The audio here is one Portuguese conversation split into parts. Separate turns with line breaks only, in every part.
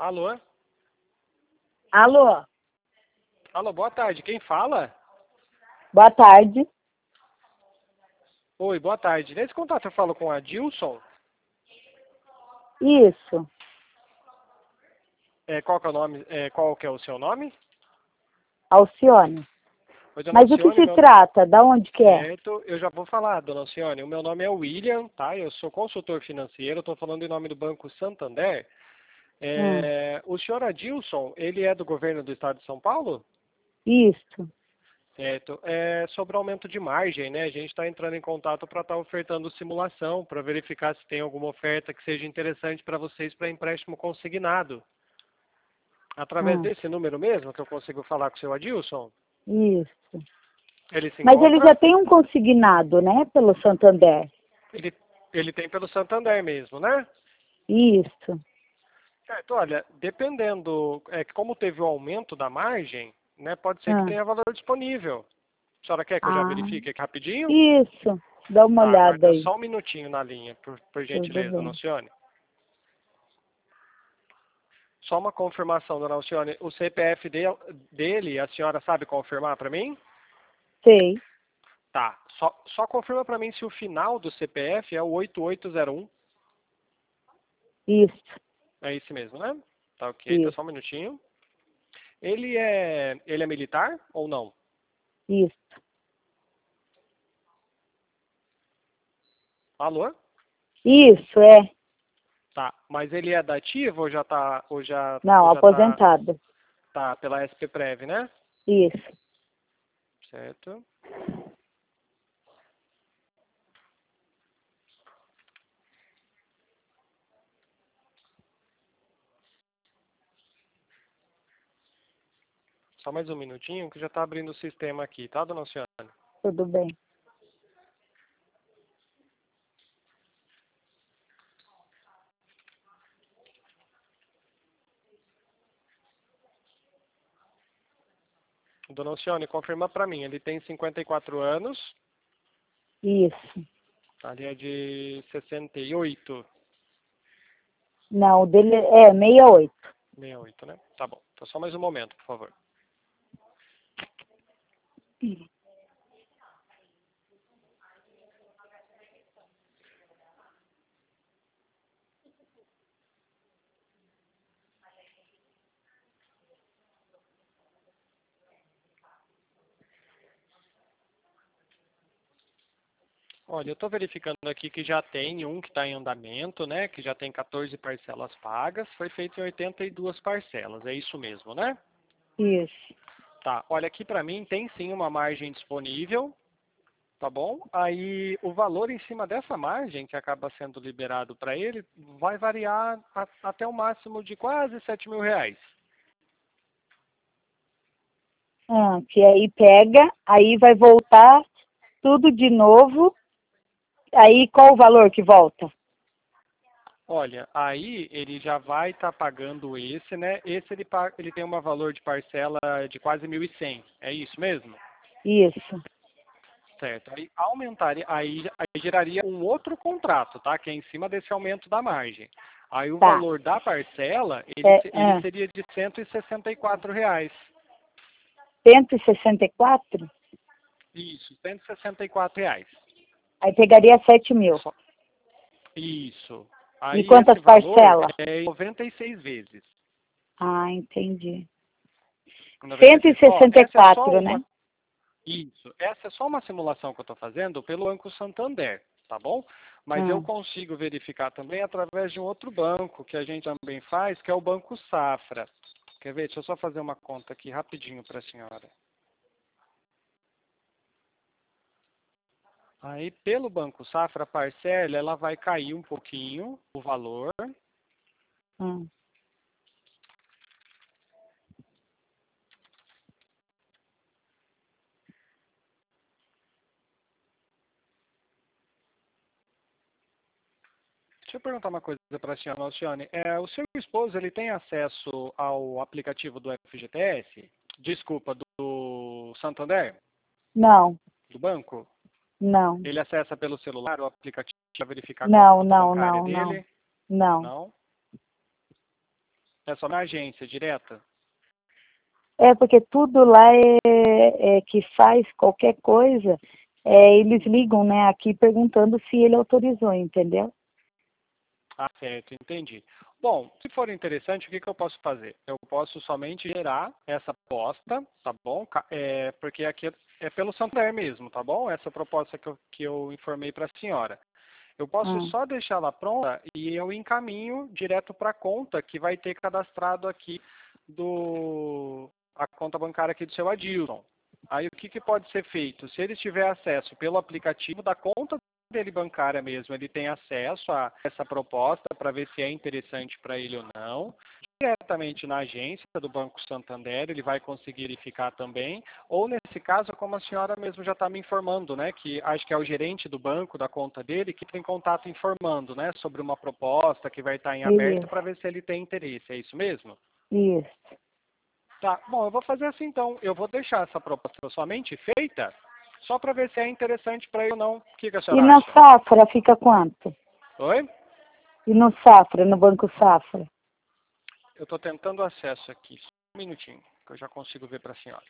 Alô?
Alô?
Alô, boa tarde. Quem fala?
Boa tarde.
Oi, boa tarde. Nesse contato eu falo com a Dilson.
Isso.
Qual que é o nome? Qual que é o seu nome?
Alcione.
Oi, dona
Mas o que
Alcione,
se trata? Da onde que é?
certo. Eu já vou falar, dona Alcione. O meu nome é William, tá? Eu sou consultor financeiro. Estou falando em nome do Banco Santander. O senhor Adilson, ele é do governo do estado de São Paulo?
Isso.
Certo. Sobre aumento de margem, né? A gente está entrando em contato para estar ofertando simulação, para verificar se tem alguma oferta que seja interessante para vocês para empréstimo consignado. Através desse número mesmo que eu consigo falar com o seu Adilson,
Isso.
ele se
Mas ele
encontra,
já tem um consignado, né? Pelo Santander.
ele, ele tem pelo Santander mesmo, né?
Isso.
Certo, olha, dependendo, que como teve o aumento da margem, né, pode ser que
Ah.
tenha valor disponível. A senhora quer que eu já
Ah.
verifique aqui rapidinho?
Isso. Dá uma
Tá,
olhada
aguarda
aí.
só um minutinho na linha, por
Tudo
gentileza, dona
bem.
Alcione. Só uma confirmação, dona Alcione. O CPF dele, a senhora sabe confirmar para mim?
Sei.
Tá. Só confirma para mim se o final do CPF é o 8801.
Isso.
É esse mesmo, né? Tá ok, tá
Isso.
só um minutinho. Ele é militar ou não?
Isso.
Alô?
Isso, é.
Tá. Mas ele é da ativa
Não, aposentado.
tá pela SPPrev, né?
Isso.
Certo. Só mais um minutinho que já tá abrindo o sistema aqui, tá, dona Alcione?
Tudo bem.
Dona Alcione, confirma para mim. Ele tem 54 anos.
Isso.
Ali é de 68.
Não, o dele é 68.
68, né? Tá bom. Então só mais um momento, por favor. Olha, eu estou verificando aqui que já tem um que está em andamento, né? Que já tem 14 parcelas pagas. Foi feito em 82 parcelas. É isso mesmo, né?
Isso.
Tá. Olha, aqui para mim tem sim uma margem disponível. Tá bom? Aí o valor em cima dessa margem que acaba sendo liberado para ele vai variar até o máximo de quase 7 mil reais.
Que aí pega, aí vai voltar tudo de novo. Aí qual o valor que volta?
Olha, aí ele já vai estar pagando esse, né? Esse ele tem um valor de parcela de quase 1.100. É isso mesmo?
Isso.
Certo. Aí aumentaria, aí geraria um outro contrato, tá? Que é em cima desse aumento da margem. Aí o
Tá.
valor da parcela, ele seria de R$ 164.
164?
Isso, R$ 164.
Aí pegaria 7 mil.
Isso.
E
Aí
quantas
esse valor
parcelas?
é em 96 vezes.
Ah, entendi.
96 vezes. Ó, essa é só
164,
uma.
né?
Isso. Essa é só uma simulação que eu estou fazendo pelo Banco Santander, tá bom? Mas eu consigo verificar também através de um outro banco que a gente também faz, que é o Banco Safra. Quer ver? Deixa eu só fazer uma conta aqui rapidinho para a senhora. Aí, pelo Banco Safra, a parcela ela vai cair um pouquinho o valor.
Hum.
Deixa eu perguntar uma coisa para a senhora, Alcione. O seu esposo ele tem acesso ao aplicativo do FGTS? Desculpa, do Santander?
Não,
Do banco?
não.
Ele acessa pelo celular o aplicativo para verificar a
Não,
conta
não,
bancária
não, não.
dele?
Não.
Não? É só na agência, direta?
É, porque tudo lá que faz qualquer coisa, eles ligam, né, aqui perguntando se ele autorizou, entendeu?
Ah, certo, entendi. Bom, se for interessante, o que que eu posso fazer? Eu posso somente gerar essa proposta, tá bom? Porque aqui é pelo Santander mesmo, tá bom? Essa proposta que eu informei para a senhora. Eu posso
Ah,
só deixar ela pronta e eu encaminho direto para a conta que vai ter cadastrado aqui a conta bancária aqui do seu Adilson. Aí o que que pode ser feito? Se ele tiver acesso pelo aplicativo da conta dele bancária mesmo, ele tem acesso a essa proposta para ver se é interessante para ele ou não. Diretamente na agência do Banco Santander, ele vai conseguir verificar também. Ou nesse caso, como a senhora mesmo já está me informando, né, que acho que é o gerente do banco, da conta dele, que tem contato informando, né, sobre uma proposta que vai estar em aberto
isso,
para ver se ele tem interesse. É isso mesmo?
isso.
Tá, bom, eu vou fazer assim então. Eu vou deixar essa proposta somente feita, só para ver se é interessante para ele ou não. O que a
E
senhora
na
acha?
Safra fica quanto?
Oi?
E no Safra, no Banco Safra?
Eu estou tentando acesso aqui. Só um minutinho, que eu já consigo ver para a senhora.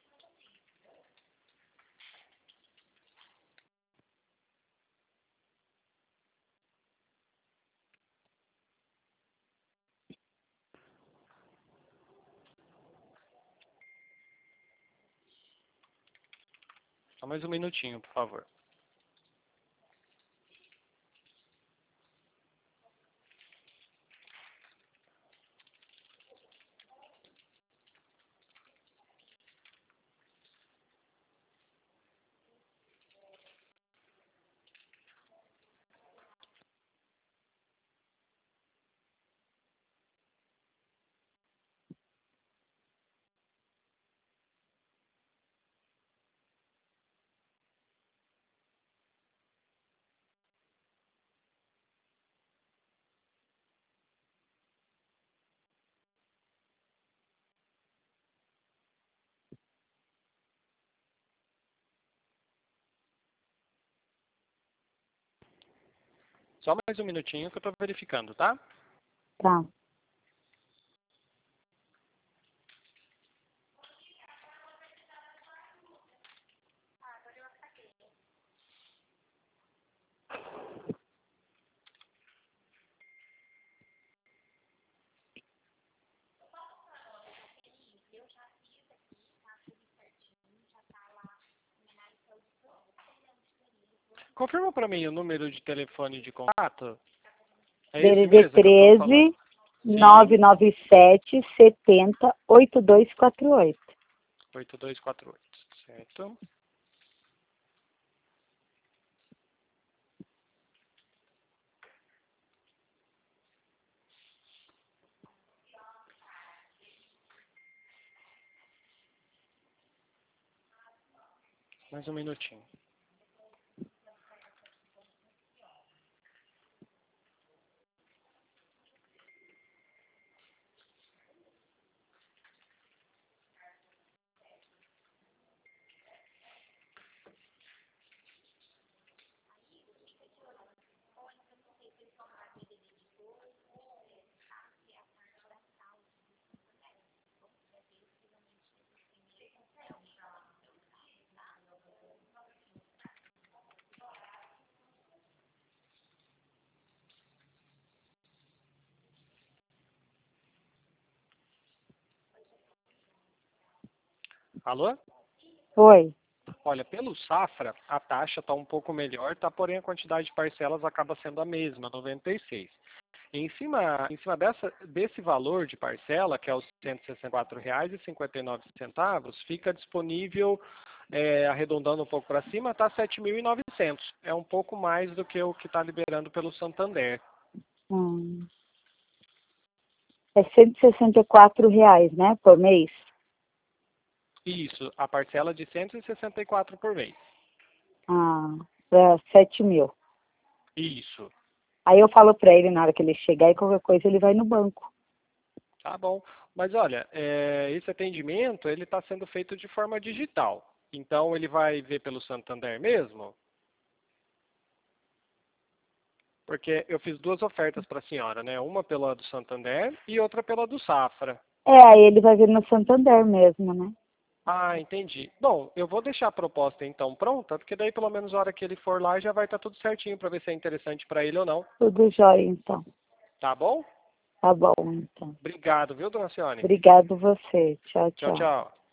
Só mais um minutinho, por favor. Só mais um minutinho que eu estou verificando, tá?
Tá.
Confirma para mim o número de telefone de contato. É esse
DDD
mesmo que eu estou falando?
13
Sim,
997 70 8248.
8248, certo? Mais um minutinho. Alô?
Oi.
Olha, pelo Safra, a taxa está um pouco melhor, tá? Porém a quantidade de parcelas acaba sendo a mesma, 96. Em cima desse valor de parcela, que é os R$ 164,59, fica disponível, arredondando um pouco para cima, está 7.900. É um pouco mais do que o que está liberando pelo Santander.
Hum. É R$ 164, né, por mês?
Isso, a parcela de 164 por mês.
Ah, para 7 mil.
Isso,
Aí eu falo para ele na hora que ele chegar e qualquer coisa ele vai no banco.
tá bom. Mas olha, esse atendimento ele está sendo feito de forma digital. Então ele vai ver pelo Santander mesmo? Porque eu fiz duas ofertas para a senhora, né? Uma pela do Santander e outra pela do Safra.
Aí ele vai vir no Santander mesmo, né?
Ah, entendi. Bom, eu vou deixar a proposta então pronta, porque daí pelo menos a hora que ele for lá já vai estar tudo certinho para ver se é interessante para ele ou não.
Tudo jóia, então.
Tá bom?
Tá bom, então.
Obrigado, viu, dona Cione?
Obrigado você. Tchau,
Tchau,
tchau.
tchau.